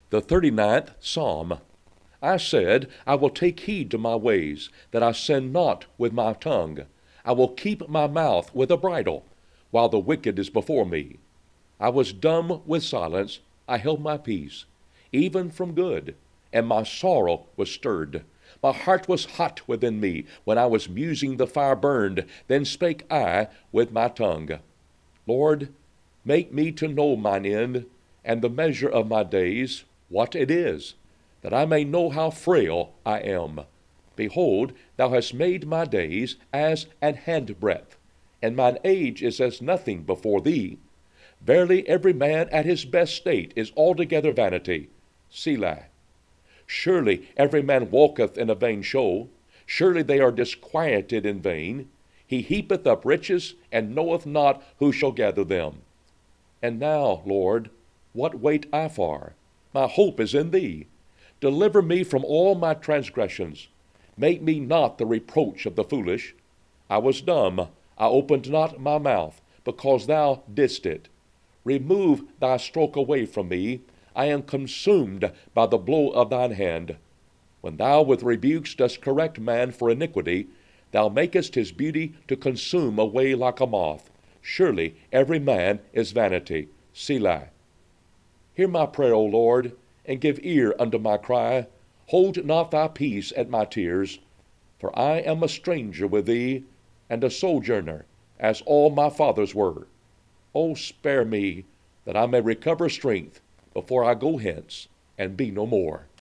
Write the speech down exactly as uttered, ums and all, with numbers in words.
The thirty-ninth Psalm. I said, I will take heed to my ways, that I sin not with my tongue. I will keep my mouth with a bridle, while the wicked is before me. I was dumb with silence, I held my peace, even from good, and my sorrow was stirred. My heart was hot within me, when I was musing the fire burned, then spake I with my tongue. Lord, make me to know mine end, and the measure of my days, what it is, that I may know how frail I am. Behold, thou hast made my days as an handbreadth, and mine age is as nothing before thee. Verily every man at his best state is altogether vanity. Selah. Surely every man walketh in a vain show. Surely they are disquieted in vain. He heapeth up riches, and knoweth not who shall gather them. And now, Lord, what wait I for? My hope is in thee. Deliver me from all my transgressions. Make me not the reproach of the foolish. I was dumb, I opened not my mouth, because thou didst it. Remove thy stroke away from me. I am consumed by the blow of thine hand. When thou with rebukes dost correct man for iniquity, thou makest his beauty to consume away like a moth. Surely every man is vanity. Selah. Hear my prayer, O Lord, and give ear unto my cry. Hold not thy peace at my tears. For I am a stranger with thee, and a sojourner, as all my fathers were. O spare me, that I may recover strength, before I go hence, and be no more.